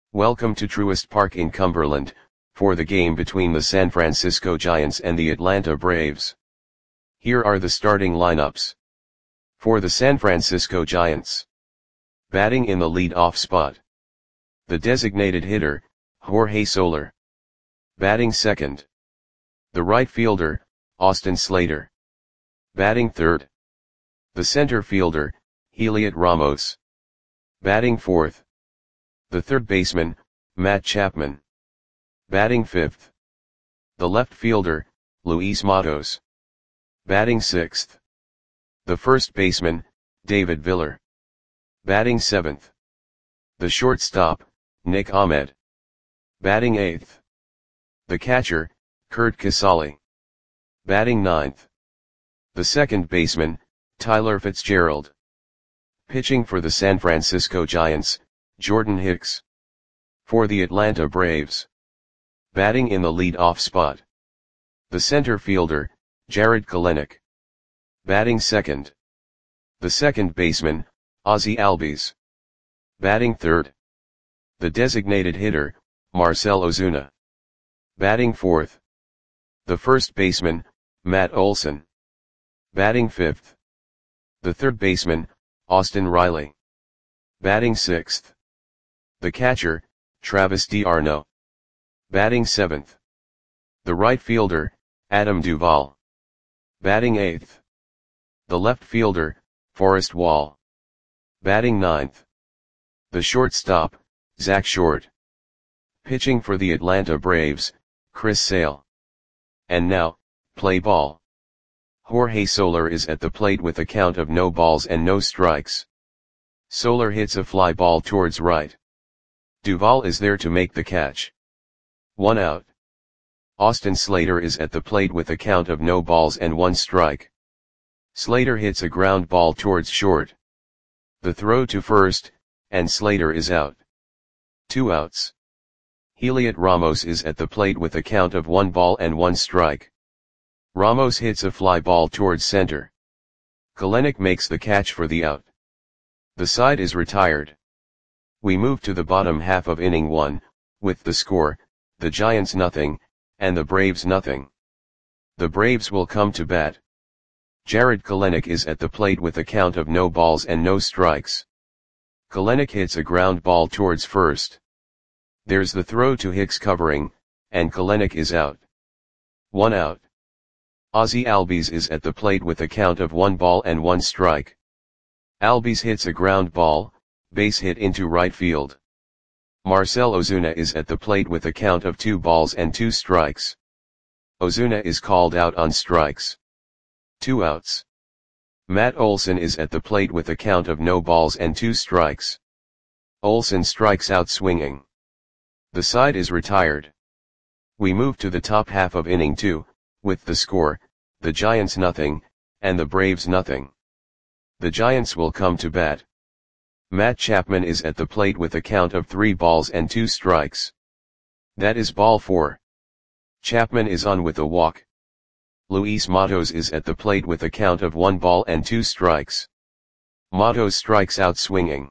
Welcome to Truist Park in Cumberland, for the game between the San Francisco Giants and the Atlanta Braves. Here are the starting lineups. For the San Francisco Giants. Batting in the lead-off spot. The designated hitter, Jorge Soler. Batting second. The right fielder, Austin Slater. Batting third. The center fielder, Heliot Ramos. Batting fourth. The third baseman, Matt Chapman. Batting fifth. The left fielder, Luis Matos. Batting sixth. The first baseman, David Viller. Batting seventh. The shortstop, Nick Ahmed. Batting eighth. The catcher, Curt Casali. Batting ninth. The second baseman, Tyler Fitzgerald. Pitching for the San Francisco Giants, Jordan Hicks. For the Atlanta Braves. Batting in the lead-off spot. The center fielder, Jarred Kelenic. Batting second. The second baseman, Ozzie Albies. Batting third. The designated hitter, Marcell Ozuna. Batting fourth. The first baseman, Matt Olson. Batting fifth. The third baseman, Austin Riley. Batting sixth. The catcher, Travis d'Arnaud. Batting seventh. The right fielder, Adam Duvall. Batting eighth. The left fielder, Forrest Wall. Batting ninth. The shortstop, Zach Short. Pitching for the Atlanta Braves, Chris Sale. And now, play ball. Jorge Soler is at the plate with a count of no balls and no strikes. Soler hits a fly ball towards right. Duvall is there to make the catch. 1 out. Austin Slater is at the plate with a count of no balls and 1 strike. Slater hits a ground ball towards short. The throw to first, and Slater is out. 2 outs. Heliot Ramos is at the plate with a count of 1 ball and 1 strike. Ramos hits a fly ball towards center. Kelenic makes the catch for the out. The side is retired. We move to the bottom half of inning 1, with the score, the Giants nothing, and the Braves nothing. The Braves will come to bat. Jarred Kelenic is at the plate with a count of no balls and no strikes. Kelenic hits a ground ball towards first. There's the throw to Hicks covering, and Kelenic is out. 1 out. Ozzie Albies is at the plate with a count of 1 ball and 1 strike. Albies hits a ground ball, base hit into right field. Marcell Ozuna is at the plate with a count of 2 balls and 2 strikes. Ozuna is called out on strikes. 2 outs. Matt Olson is at the plate with a count of no balls and 2 strikes. Olson strikes out swinging. The side is retired. We move to the top half of inning 2, with the score, the Giants nothing, and the Braves nothing. The Giants will come to bat. Matt Chapman is at the plate with a count of 3 balls and 2 strikes. That is ball 4. Chapman is on with a walk. Luis Matos is at the plate with a count of 1 ball and 2 strikes. Matos strikes out swinging.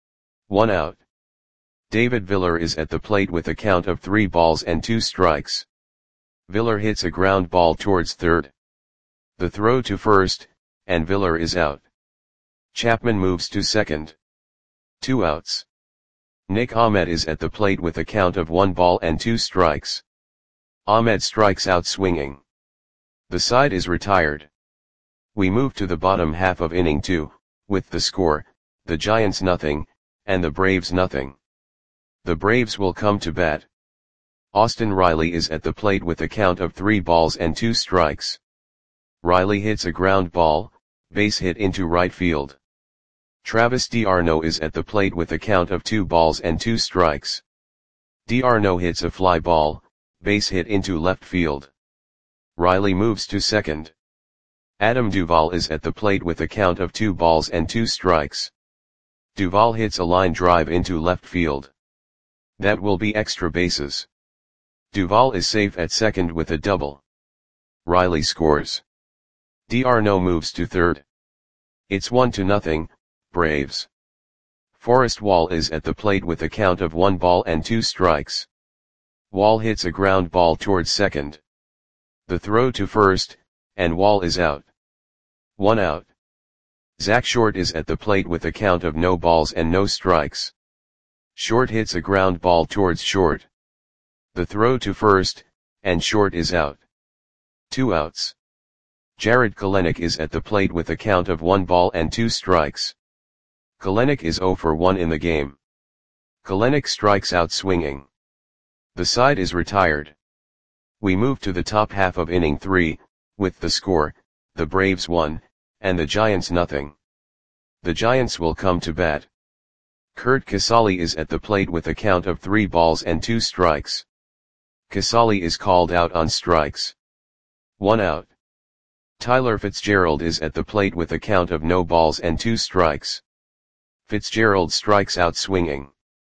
1 out. David Viller is at the plate with a count of 3 balls and 2 strikes. Viller hits a ground ball towards third. The throw to first, and Viller is out. Chapman moves to second. 2 outs. Nick Ahmed is at the plate with a count of 1 ball and 2 strikes. Ahmed strikes out swinging. The side is retired. We move to the bottom half of inning 2, with the score, the Giants nothing, and the Braves nothing. The Braves will come to bat. Austin Riley is at the plate with a count of 3 balls and 2 strikes. Riley hits a ground ball, base hit into right field. Travis d'Arnaud is at the plate with a count of 2 balls and 2 strikes. d'Arnaud hits a fly ball, base hit into left field. Riley moves to second. Adam Duvall is at the plate with a count of 2 balls and 2 strikes. Duvall hits a line drive into left field. That will be extra bases. Duvall is safe at second with a double. Riley scores. d'Arnaud moves to third. It's 1-0, Braves. Forrest Wall is at the plate with a count of 1 ball and 2 strikes. Wall hits a ground ball towards second. The throw to first, and Wall is out. 1 out. Zach Short is at the plate with a count of no balls and no strikes. Short hits a ground ball towards short. The throw to first, and Short is out. 2 outs. Jared Kelenic is at the plate with a count of 1 ball and 2 strikes. Kelenic is 0 for 1 in the game. Kelenic strikes out swinging. The side is retired. We move to the top half of inning 3, with the score, the Braves 1, and the Giants nothing. The Giants will come to bat. Curt Casali is at the plate with a count of 3 balls and 2 strikes. Casali is called out on strikes. 1 out. Tyler Fitzgerald is at the plate with a count of no balls and 2 strikes. Fitzgerald strikes out swinging.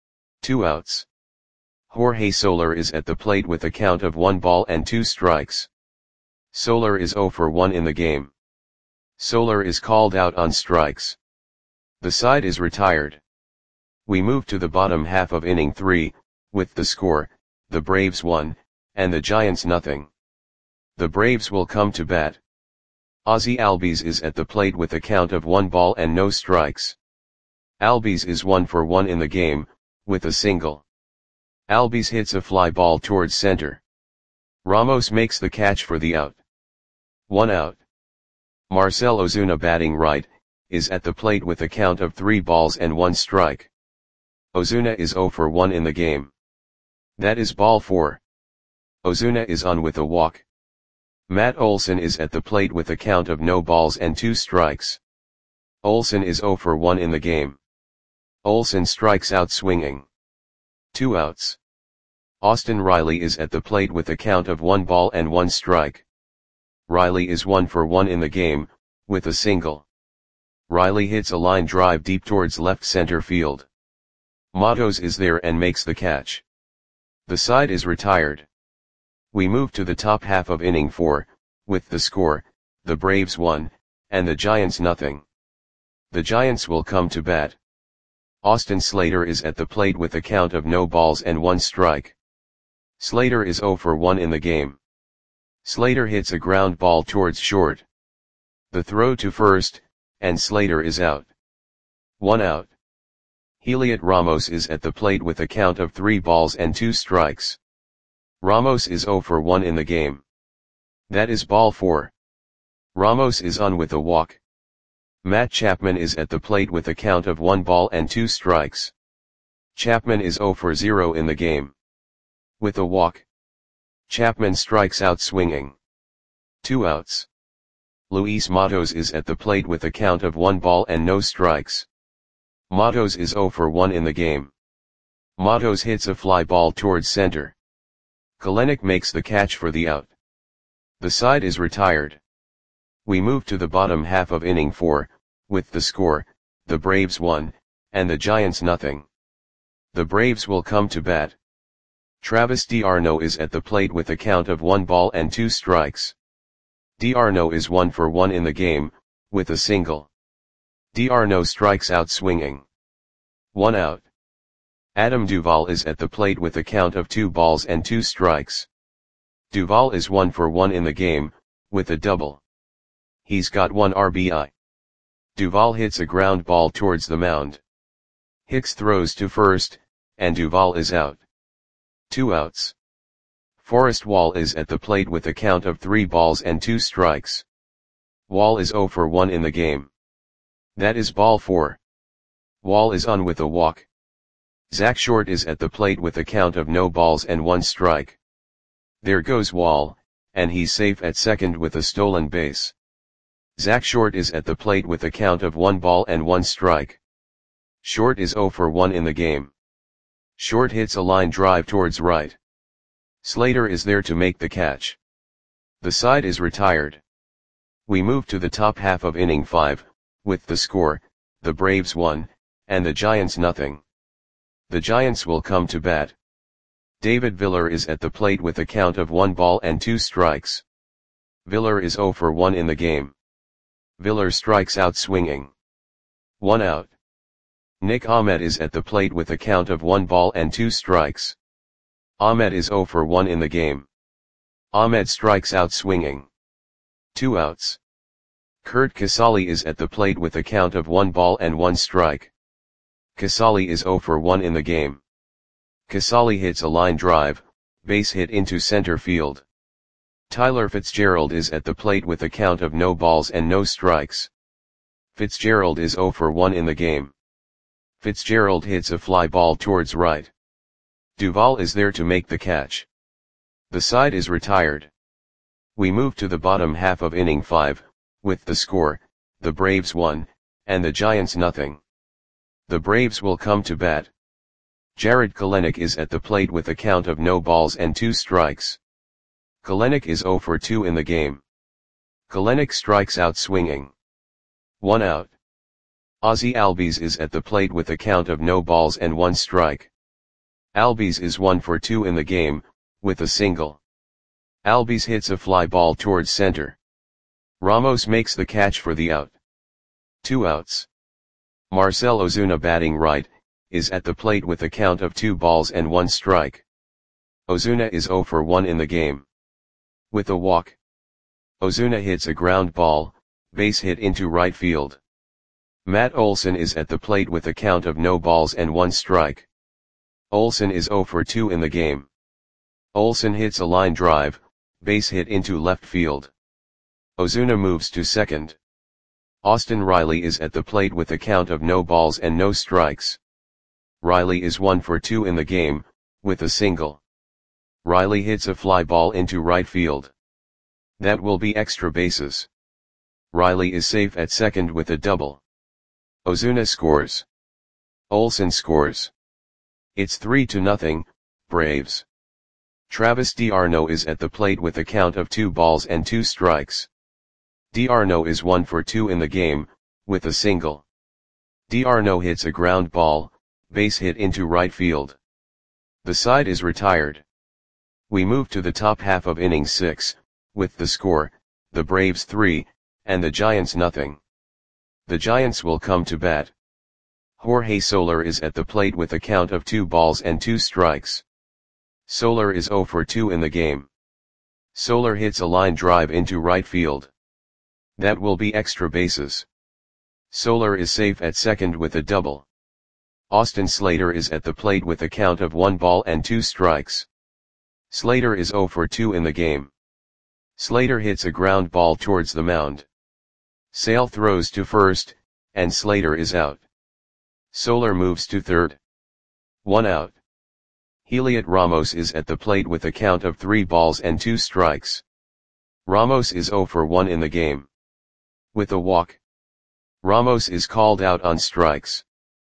2 outs. Jorge Soler is at the plate with a count of 1 ball and 2 strikes. Soler is 0 for 1 in the game. Soler is called out on strikes. The side is retired. We move to the bottom half of inning 3, with the score, the Braves 1, and the Giants nothing. The Braves will come to bat. Ozzie Albies is at the plate with a count of 1 ball and no strikes. Albies is 1 for 1 in the game, with a single. Albies hits a fly ball towards center. Ramos makes the catch for the out. 1 out. Marcell Ozuna, batting right, is at the plate with a count of 3 balls and 1 strike. Ozuna is 0 for 1 in the game. That is ball 4. Ozuna is on with a walk. Matt Olson is at the plate with a count of no balls and 2 strikes. Olson is 0 for 1 in the game. Olson strikes out swinging. 2 outs. Austin Riley is at the plate with a count of 1 ball and 1 strike. Riley is 1 for 1 in the game, with a single. Riley hits a line drive deep towards left center field. Matos is there and makes the catch. The side is retired. We move to the top half of inning 4, with the score, the Braves 1, and the Giants nothing. The Giants will come to bat. Austin Slater is at the plate with a count of no balls and 1 strike. Slater is 0 for 1 in the game. Slater hits a ground ball towards short. The throw to first, and Slater is out. 1 out. Heliot Ramos is at the plate with a count of 3 balls and 2 strikes. Ramos is 0 for 1 in the game. That is ball 4. Ramos is on with a walk. Matt Chapman is at the plate with a count of 1 ball and 2 strikes. Chapman is 0 for 0 in the game. With a walk. Chapman strikes out swinging. 2 outs. Luis Matos is at the plate with a count of 1 ball and no strikes. Matos is 0 for 1 in the game. Matos hits a fly ball towards center. Kelenic makes the catch for the out. The side is retired. We move to the bottom half of inning 4, with the score, the Braves 1, and the Giants nothing. The Braves will come to bat. Travis d'Arnaud is at the plate with a count of 1 ball and 2 strikes. d'Arnaud is 1 for 1 in the game, with a single. d'Arnaud strikes out swinging. 1 out. Adam Duvall is at the plate with a count of 2 balls and 2 strikes. Duvall is 1 for 1 in the game, with a double. He's got 1 RBI. Duvall hits a ground ball towards the mound. Hicks throws to first, and Duvall is out. 2 outs. Forrest Wall is at the plate with a count of 3 balls and 2 strikes. Wall is 0 for 1 in the game. That is ball 4. Wall is on with a walk. Zach Short is at the plate with a count of no balls and 1 strike. There goes Wall, and he's safe at second with a stolen base. Zach Short is at the plate with a count of 1 ball and 1 strike. Short is 0 for 1 in the game. Short hits a line drive towards right. Slater is there to make the catch. The side is retired. We move to the top half of inning 5, with the score, the Braves 1, and the Giants nothing. The Giants will come to bat. David Viller is at the plate with a count of 1 ball and 2 strikes. Viller is 0 for 1 in the game. Viller strikes out swinging. 1 out. Nick Ahmed is at the plate with a count of 1 ball and 2 strikes. Ahmed is 0 for 1 in the game. Ahmed strikes out swinging. 2 outs. Kurt Casale is at the plate with a count of 1 ball and 1 strike. Casale is 0 for 1 in the game. Casale hits a line drive, base hit into center field. Tyler Fitzgerald is at the plate with a count of no balls and no strikes. Fitzgerald is 0 for 1 in the game. Fitzgerald hits a fly ball towards right. Duvall is there to make the catch. The side is retired. We move to the bottom half of inning 5, with the score, the Braves 1, and the Giants nothing. The Braves will come to bat. Jarred Kelenic is at the plate with a count of no balls and 2 strikes. Kelenic is 0 for 2 in the game. Kelenic strikes out swinging. 1 out. Ozzie Albies is at the plate with a count of no balls and 1 strike. Albies is 1 for 2 in the game, with a single. Albies hits a fly ball towards center. Ramos makes the catch for the out. 2 outs. Marcell Ozuna, batting right, is at the plate with a count of 2 balls and 1 strike. Ozuna is 0 for 1 in the game. With a walk. Ozuna hits a ground ball, base hit into right field. Matt Olson is at the plate with a count of no balls and 1 strike. Olson is 0 for 2 in the game. Olson hits a line drive, base hit into left field. Ozuna moves to second. Austin Riley is at the plate with a count of no balls and no strikes. Riley is 1 for 2 in the game, with a single. Riley hits a fly ball into right field. That will be extra bases. Riley is safe at second with a double. Ozuna scores. Olson scores. It's 3-0, Braves. Travis d'Arnaud is at the plate with a count of 2 balls and 2 strikes. d'Arnaud is 1 for 2 in the game, with a single. d'Arnaud hits a ground ball, base hit into right field. The side is retired. We move to the top half of inning 6, with the score, the Braves 3, and the Giants nothing. The Giants will come to bat. Jorge Soler is at the plate with a count of 2 balls and 2 strikes. Soler is 0 for 2 in the game. Soler hits a line drive into right field. That will be extra bases. Soler is safe at second with a double. Austin Slater is at the plate with a count of 1 ball and 2 strikes. Slater is 0 for 2 in the game. Slater hits a ground ball towards the mound. Sale throws to first, and Slater is out. Soler moves to third. 1 out. Heliot Ramos is at the plate with a count of 3 balls and 2 strikes. Ramos is 0 for 1 in the game. With a walk. Ramos is called out on strikes.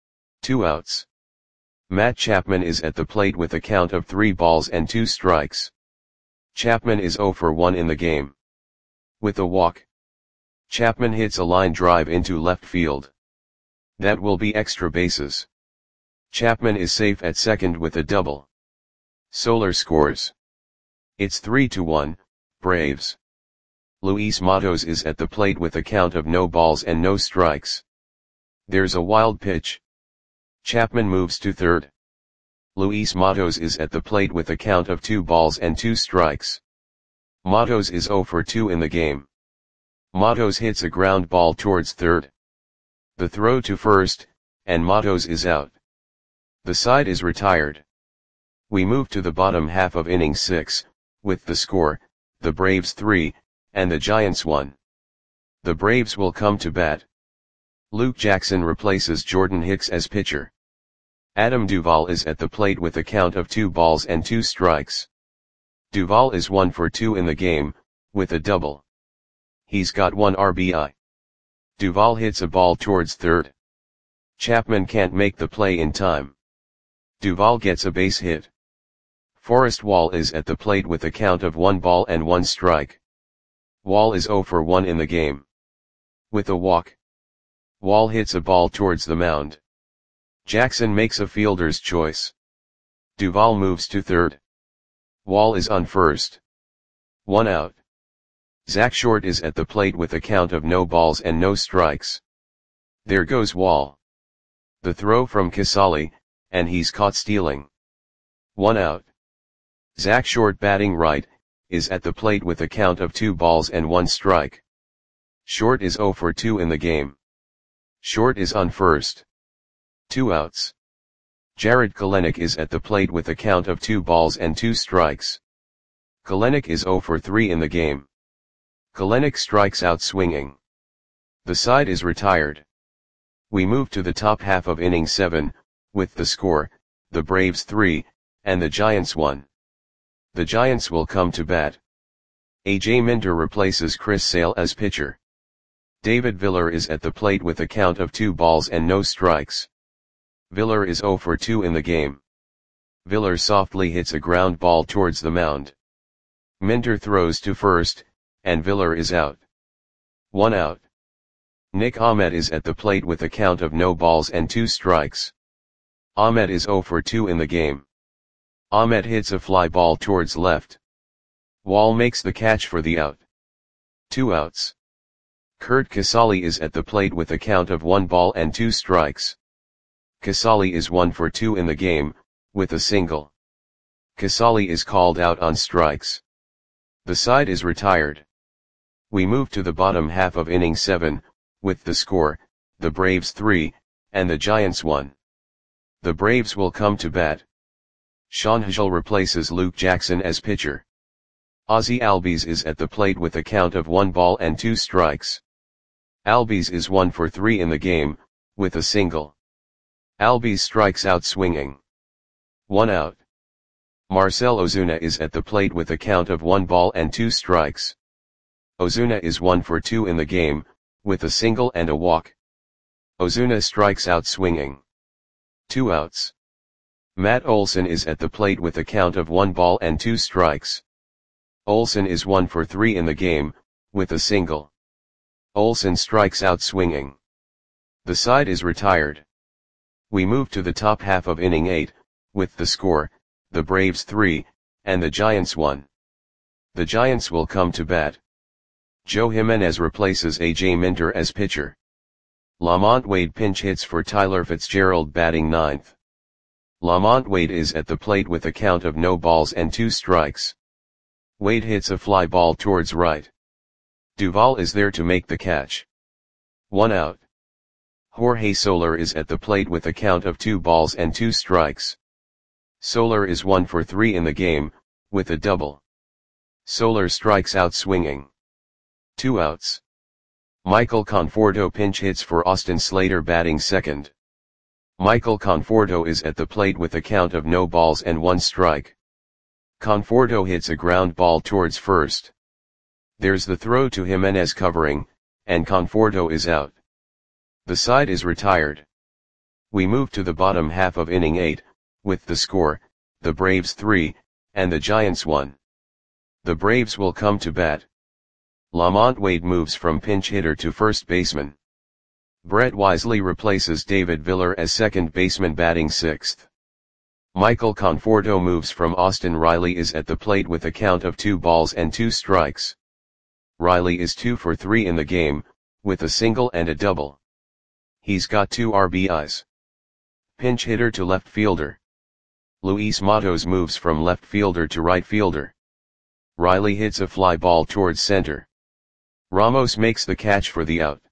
2 outs. Matt Chapman is at the plate with a count of 3 balls and 2 strikes. Chapman is 0 for 1 in the game. With a walk. Chapman hits a line drive into left field. That will be extra bases. Chapman is safe at second with a double. Soler scores. It's 3-1, Braves. Luis Matos is at the plate with a count of no balls and no strikes. There's a wild pitch. Chapman moves to third. Luis Matos is at the plate with a count of 2 balls and 2 strikes. Matos is 0 for 2 in the game. Matos hits a ground ball towards third. The throw to first, and Matos is out. The side is retired. We move to the bottom half of inning 6, with the score, the Braves 3, and the Giants 1. The Braves will come to bat. Luke Jackson replaces Jordan Hicks as pitcher. Adam Duvall is at the plate with a count of 2 balls and 2 strikes. Duvall is 1 for 2 in the game, with a double. He's got 1 RBI. Duvall hits a ball towards third. Chapman can't make the play in time. Duvall gets a base hit. Forrest Wall is at the plate with a count of 1 ball and 1 strike. Wall is 0 for 1 in the game. With a walk. Wall hits a ball towards the mound. Jackson makes a fielder's choice. Duvall moves to third. Wall is on first. 1 out. Zach Short is at the plate with a count of no balls and no strikes. There goes Wall. The throw from Casali, and he's caught stealing. 1 out. Zach Short batting right, is at the plate with a count of 2 balls and 1 strike. Short is 0 for 2 in the game. Short is on first. 2 outs. Jarred Kelenic is at the plate with a count of 2 balls and 2 strikes. Kelenic is 0 for 3 in the game. Kelenic strikes out swinging. The side is retired. We move to the top half of inning 7, with the score, the Braves 3, and the Giants 1. The Giants will come to bat. A.J. Minter replaces Chris Sale as pitcher. David Viller is at the plate with a count of 2 balls and no strikes. Viller is 0 for 2 in the game. Viller softly hits a ground ball towards the mound. Minter throws to first, and Viller is out. 1 out. Nick Ahmed is at the plate with a count of no balls and 2 strikes. Ahmed is 0 for 2 in the game. Ahmed hits a fly ball towards left. Wall makes the catch for the out. 2 outs. Curt Casali is at the plate with a count of 1 ball and 2 strikes. Casali is 1 for 2 in the game, with a single. Casali is called out on strikes. The side is retired. We move to the bottom half of inning 7, with the score, the Braves 3, and the Giants 1. The Braves will come to bat. Sean Hagel replaces Luke Jackson as pitcher. Ozzie Albies is at the plate with a count of 1 ball and 2 strikes. Albies is 1 for 3 in the game, with a single. Albies strikes out swinging. 1 out. Marcell Ozuna is at the plate with a count of 1 ball and 2 strikes. Ozuna is 1 for 2 in the game, with a single and a walk. Ozuna strikes out swinging. 2 outs. Matt Olson is at the plate with a count of 1 ball and 2 strikes. Olson is 1 for 3 in the game, with a single. Olson strikes out swinging. The side is retired. We move to the top half of inning 8, with the score, the Braves 3, and the Giants 1. The Giants will come to bat. Joe Jimenez replaces A.J. Minter as pitcher. Lamont Wade pinch hits for Tyler Fitzgerald batting 9th. Lamont Wade is at the plate with a count of no balls and 2 strikes. Wade hits a fly ball towards right. Duvall is there to make the catch. 1 out. Jorge Soler is at the plate with a count of 2 balls and 2 strikes. Soler is 1 for 3 in the game, with a double. Soler strikes out swinging. 2 outs. Michael Conforto pinch hits for Austin Slater batting 2nd. Michael Conforto is at the plate with a count of no balls and 1 strike. Conforto hits a ground ball towards first. There's the throw to Jimenez covering, and Conforto is out. The side is retired. We move to the bottom half of inning 8, with the score, the Braves 3, and the Giants 1. The Braves will come to bat. Lamont Wade moves from pinch hitter to first baseman. Brett Wisely replaces David Viller as second baseman batting 6th. Michael Conforto moves from Austin Riley is at the plate with a count of 2 balls and 2 strikes. Riley is 2 for 3 in the game, with a single and a double. He's got 2 RBIs. Pinch hitter to left fielder. Luis Matos moves from left fielder to right fielder. Riley hits a fly ball towards center. Ramos makes the catch for the out.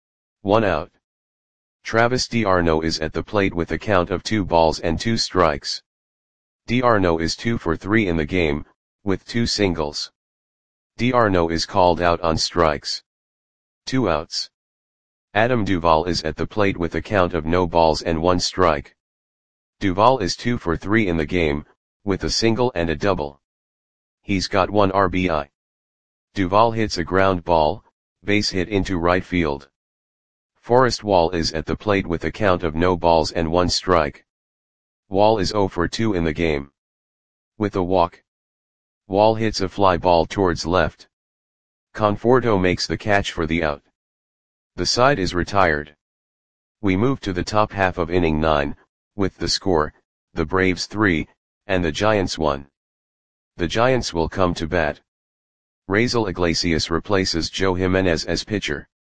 1 out. Travis d'Arnaud is at the plate with a count of 2 balls and 2 strikes. d'Arnaud is 2 for 3 in the game, with 2 singles. d'Arnaud is called out on strikes. 2 outs. Adam Duvall is at the plate with a count of no balls and 1 strike. Duvall is 2 for 3 in the game, with a single and a double. He's got 1 RBI. Duvall hits a ground ball, base hit into right field. Forrest Wall is at the plate with a count of no balls and 1 strike. Wall is 0 for 2 in the game. With a walk. Wall hits a fly ball towards left. Conforto makes the catch for the out. The side is retired. We move to the top half of inning 9, with the score, the Braves 3, and the Giants 1. The Giants will come to bat. Raisel Iglesias replaces Joe Jimenez as pitcher.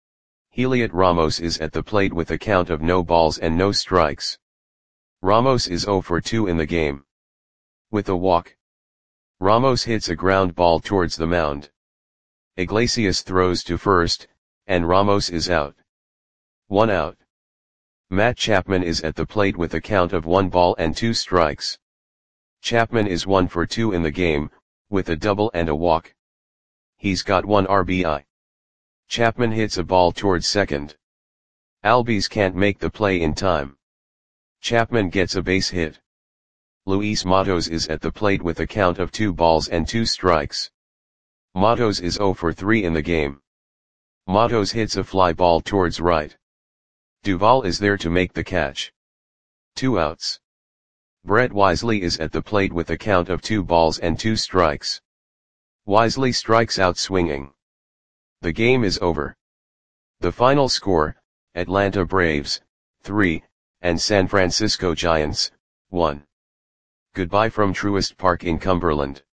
Heliot Ramos is at the plate with a count of no balls and no strikes. Ramos is 0 for 2 in the game. With a walk, Ramos hits a ground ball towards the mound. Iglesias throws to first, and Ramos is out. 1 out. Matt Chapman is at the plate with a count of 1 ball and 2 strikes. Chapman is 1 for 2 in the game, with a double and a walk. He's got 1 RBI. Chapman hits a ball towards second. Albies can't make the play in time. Chapman gets a base hit. Luis Matos is at the plate with a count of 2 balls and 2 strikes. Matos is 0 for 3 in the game. Matos hits a fly ball towards right. Duvall is there to make the catch. 2 outs. Brett Wisely is at the plate with a count of 2 balls and 2 strikes. Wisely strikes out swinging. The game is over. The final score, Atlanta Braves, 3, and San Francisco Giants, 1. Goodbye from Truist Park in Cumberland.